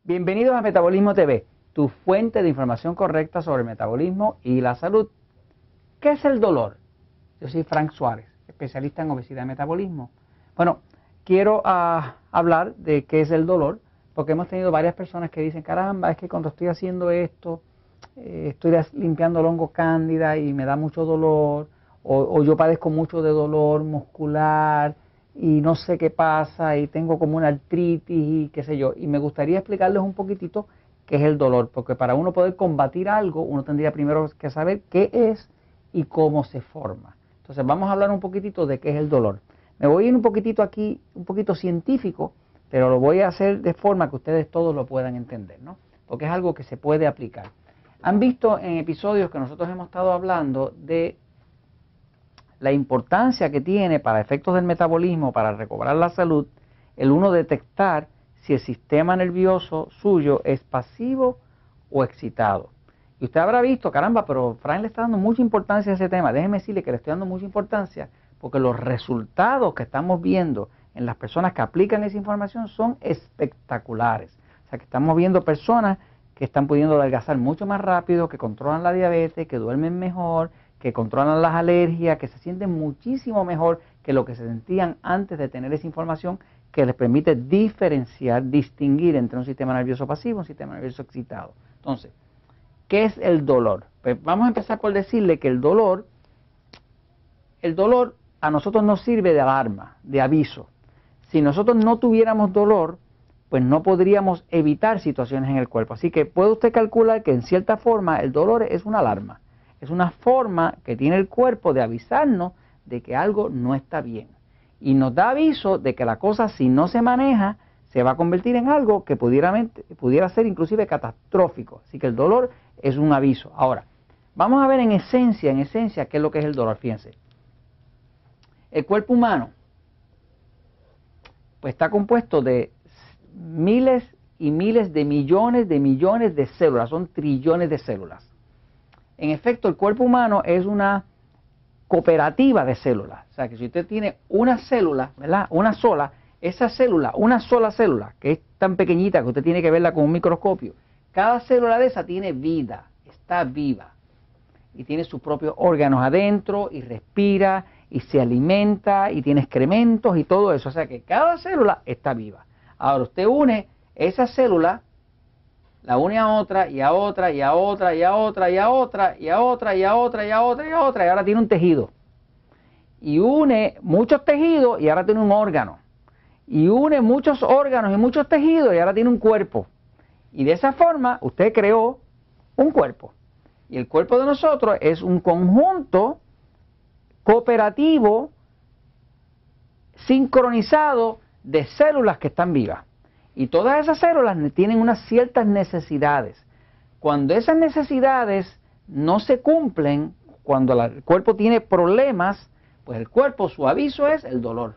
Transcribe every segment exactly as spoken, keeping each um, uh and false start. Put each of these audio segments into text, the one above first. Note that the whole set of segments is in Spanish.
Bienvenidos a Metabolismo T V, tu fuente de información correcta sobre el metabolismo y la salud. ¿Qué es el dolor? Yo soy Frank Suárez, especialista en obesidad y metabolismo. Bueno, quiero uh, hablar de qué es el dolor, porque hemos tenido varias personas que dicen, caramba, es que cuando estoy haciendo esto, eh, estoy limpiando el hongo cándida y me da mucho dolor, o, o yo padezco mucho de dolor muscular, y no sé qué pasa, y tengo como una artritis y qué sé yo. Y me gustaría explicarles un poquitito qué es el dolor, porque para uno poder combatir algo, uno tendría primero que saber qué es y cómo se forma. Entonces vamos a hablar un poquitito de qué es el dolor. Me voy a ir un poquitito aquí, un poquito científico, pero lo voy a hacer de forma que ustedes todos lo puedan entender, ¿no? Porque es algo que se puede aplicar. Han visto en episodios que nosotros hemos estado hablando de la importancia que tiene para efectos del metabolismo, para recobrar la salud, el uno detectar si el sistema nervioso suyo es pasivo o excitado. Y usted habrá visto, caramba, pero Frank le está dando mucha importancia a ese tema. Déjeme decirle que le estoy dando mucha importancia porque los resultados que estamos viendo en las personas que aplican esa información son espectaculares. O sea, que estamos viendo personas que están pudiendo adelgazar mucho más rápido, que controlan la diabetes, que duermen mejor, que controlan las alergias, que se sienten muchísimo mejor que lo que se sentían antes de tener esa información, que les permite diferenciar, distinguir entre un sistema nervioso pasivo y un sistema nervioso excitado. Entonces, ¿qué es el dolor? Pues vamos a empezar por decirle que el dolor, el dolor a nosotros nos sirve de alarma, de aviso. Si nosotros no tuviéramos dolor, pues no podríamos evitar situaciones en el cuerpo. Así que puede usted calcular que en cierta forma el dolor es una alarma. Es una forma que tiene el cuerpo de avisarnos de que algo no está bien. Y nos da aviso de que la cosa, si no se maneja, se va a convertir en algo que pudiera, pudiera ser inclusive catastrófico. Así que el dolor es un aviso. Ahora, vamos a ver en esencia, en esencia, qué es lo que es el dolor. Fíjense. El cuerpo humano pues está compuesto de miles y miles de millones de millones de células. Son trillones de células. En efecto, el cuerpo humano es una cooperativa de células. O sea, que si usted tiene una célula, ¿verdad? Una sola, esa célula, una sola célula, que es tan pequeñita que usted tiene que verla con un microscopio, cada célula de esa tiene vida, está viva. Y tiene sus propios órganos adentro, y respira, y se alimenta, y tiene excrementos, y todo eso. O sea, que cada célula está viva. Ahora, usted une esa célula, la une a otra, y a otra, y a otra, y a otra, y a otra, y a otra, y a otra, y a otra, y a otra, y ahora tiene un tejido. Y une muchos tejidos, y ahora tiene un órgano. Y une muchos órganos y muchos tejidos, y ahora tiene un cuerpo. Y de esa forma, usted creó un cuerpo. Y el cuerpo de nosotros es un conjunto cooperativo, sincronizado, de células que están vivas. Y todas esas células tienen unas ciertas necesidades. Cuando esas necesidades no se cumplen, cuando la, el cuerpo tiene problemas, pues el cuerpo, su aviso es el dolor.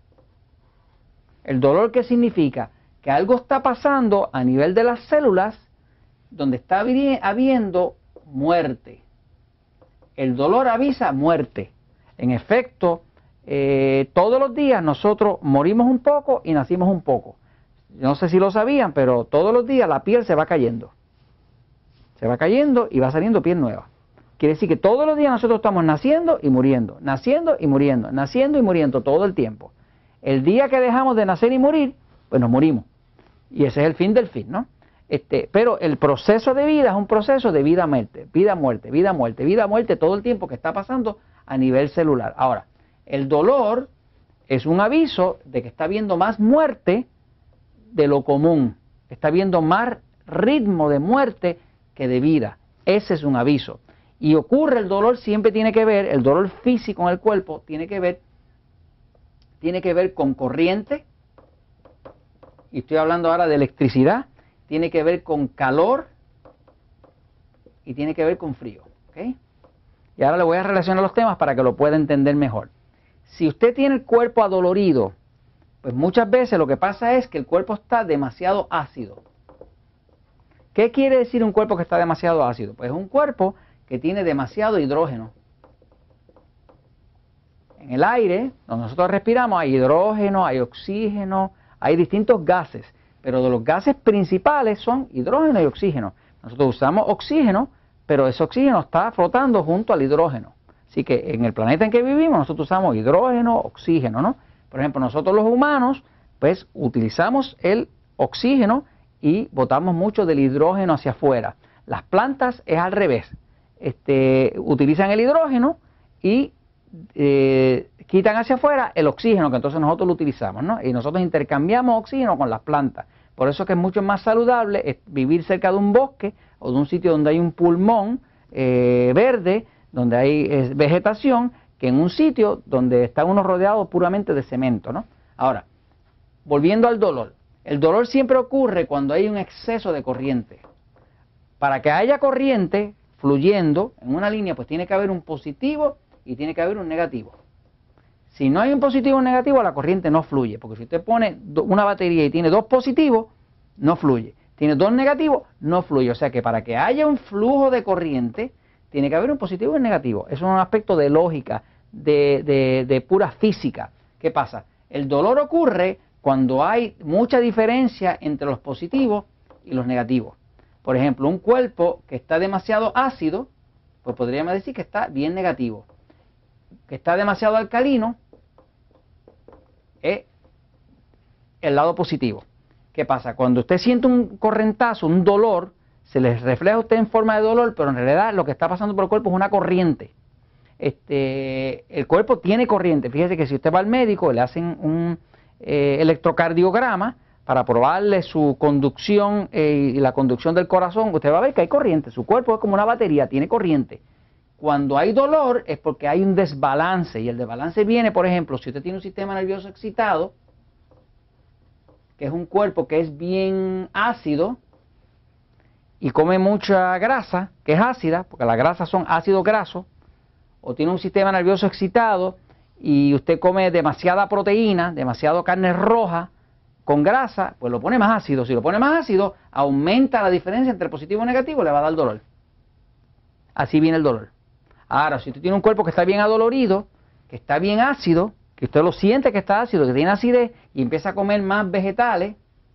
¿El dolor qué significa? Que algo está pasando a nivel de las células donde está habiendo muerte. El dolor avisa muerte. En efecto, eh, todos los días nosotros morimos un poco y nacimos un poco. No sé si lo sabían, pero todos los días la piel se va cayendo. Se va cayendo y va saliendo piel nueva. Quiere decir que todos los días nosotros estamos naciendo y muriendo, naciendo y muriendo, naciendo y muriendo todo el tiempo. El día que dejamos de nacer y morir, pues nos morimos. Y ese es el fin del fin, ¿no? Este, pero el proceso de vida es un proceso de vida-muerte, vida-muerte, vida-muerte, vida-muerte, todo el tiempo que está pasando a nivel celular. Ahora, el dolor es un aviso de que está habiendo más muerte de lo común, está habiendo más ritmo de muerte que de vida. Ese es un aviso. Y ocurre, el dolor siempre tiene que ver, el dolor físico en el cuerpo tiene que ver, tiene que ver con corriente, y estoy hablando ahora de electricidad, tiene que ver con calor y tiene que ver con frío. ¿Okay? Y ahora le voy a relacionar los temas para que lo pueda entender mejor. Si usted tiene el cuerpo adolorido, pues muchas veces lo que pasa es que el cuerpo está demasiado ácido. ¿Qué quiere decir un cuerpo que está demasiado ácido? Pues es un cuerpo que tiene demasiado hidrógeno. En el aire, donde nosotros respiramos, hay hidrógeno, hay oxígeno, hay distintos gases. pero de los gases principales son hidrógeno y oxígeno. Nosotros usamos oxígeno, pero ese oxígeno está flotando junto al hidrógeno. Así que en el planeta en que vivimos nosotros usamos hidrógeno, oxígeno, ¿no? Por ejemplo, nosotros los humanos, pues utilizamos el oxígeno y botamos mucho del hidrógeno hacia afuera. Las plantas es al revés. Este, utilizan el hidrógeno y eh, quitan hacia afuera el oxígeno, que entonces nosotros lo utilizamos, ¿no? Y nosotros intercambiamos oxígeno con las plantas. Por eso es que es mucho más saludable vivir cerca de un bosque o de un sitio donde hay un pulmón eh, verde, donde hay eh, vegetación, que en un sitio donde están unos rodeados puramente de cemento, ¿no? Ahora, volviendo al dolor. El dolor siempre ocurre cuando hay un exceso de corriente. Para que haya corriente fluyendo en una línea, pues tiene que haber un positivo y tiene que haber un negativo. Si no hay un positivo y un negativo, la corriente no fluye, porque si usted pone una batería y tiene dos positivos, no fluye. Tiene dos negativos, no fluye. O sea que para que haya un flujo de corriente, tiene que haber un positivo y un negativo. Eso es un aspecto de lógica, de, de, de pura física. ¿Qué pasa? El dolor ocurre cuando hay mucha diferencia entre los positivos y los negativos. Por ejemplo, un cuerpo que está demasiado ácido, pues podríamos decir que está bien negativo. Que está demasiado alcalino, es el lado positivo. ¿Qué pasa? Cuando usted siente un correntazo, un dolor, se le refleja a usted en forma de dolor, pero en realidad lo que está pasando por el cuerpo es una corriente. Este, el cuerpo tiene corriente. Fíjese que si usted va al médico, le hacen un eh, electrocardiograma para probarle su conducción eh, y la conducción del corazón, usted va a ver que hay corriente. Su cuerpo es como una batería, tiene corriente. Cuando hay dolor es porque hay un desbalance, y el desbalance viene, por ejemplo, si usted tiene un sistema nervioso excitado, que es un cuerpo que es bien ácido y come mucha grasa, que es ácida, porque las grasas son ácidos grasos, o tiene un sistema nervioso excitado y usted come demasiada proteína, demasiada carne roja con grasa, pues lo pone más ácido. Si lo pone más ácido, aumenta la diferencia entre positivo y negativo, le va a dar dolor. Así viene el dolor. Ahora, si usted tiene un cuerpo que está bien adolorido, que está bien ácido, que usted lo siente que está ácido, que tiene acidez, y empieza a comer más vegetales,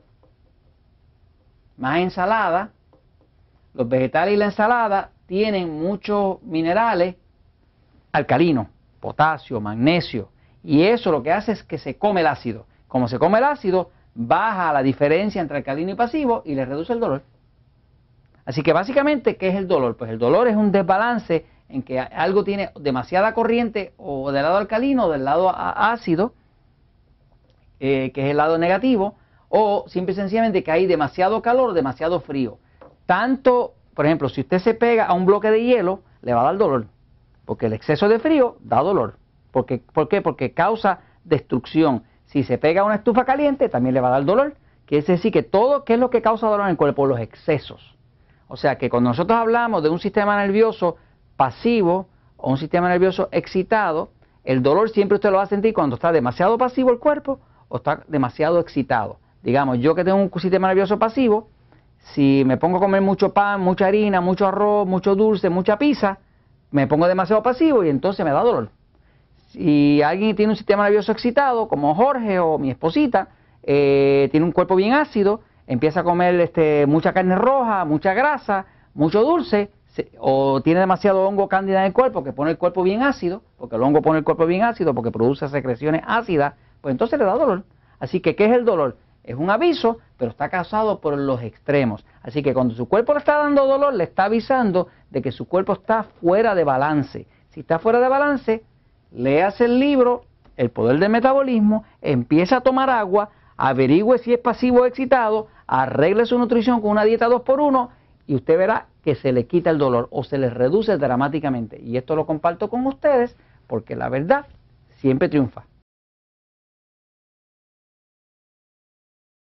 más ensalada, los vegetales y la ensalada tienen muchos minerales alcalinos, potasio, magnesio, y eso lo que hace es que se come el ácido. Como se come el ácido, baja la diferencia entre alcalino y pasivo y le reduce el dolor. Así que básicamente, ¿qué es el dolor? Pues el dolor es un desbalance en que algo tiene demasiada corriente o del lado alcalino o del lado ácido, eh, que es el lado negativo, o simple y sencillamente que hay demasiado calor o demasiado frío. Tanto, por ejemplo, si usted se pega a un bloque de hielo, le va a dar dolor, porque el exceso de frío da dolor. Porque, ¿Por qué? Porque causa destrucción. Si se pega a una estufa caliente, también le va a dar dolor. Quiere decir que todo, ¿qué es lo que causa dolor en el cuerpo? Los excesos. O sea que cuando nosotros hablamos de un sistema nervioso pasivo o un sistema nervioso excitado, el dolor siempre usted lo va a sentir cuando está demasiado pasivo el cuerpo o está demasiado excitado. Digamos, yo que tengo un sistema nervioso pasivo, si me pongo a comer mucho pan, mucha harina, mucho arroz, mucho dulce, mucha pizza, me pongo demasiado pasivo y entonces me da dolor. Si alguien tiene un sistema nervioso excitado, como Jorge o mi esposita, eh, tiene un cuerpo bien ácido, empieza a comer este, mucha carne roja, mucha grasa, mucho dulce, se, o tiene demasiado hongo cándida en el cuerpo, que pone el cuerpo bien ácido, porque el hongo pone el cuerpo bien ácido, porque produce secreciones ácidas, pues entonces le da dolor. Así que, ¿qué es el dolor? Es un aviso, pero está causado por los extremos. Así que cuando su cuerpo le está dando dolor, le está avisando de que su cuerpo está fuera de balance. Si está fuera de balance, léase el libro, El Poder del Metabolismo, empieza a tomar agua, averigüe si es pasivo o excitado, arregle su nutrición con una dieta dos por uno y usted verá que se le quita el dolor o se le reduce dramáticamente. Y esto lo comparto con ustedes porque la verdad siempre triunfa.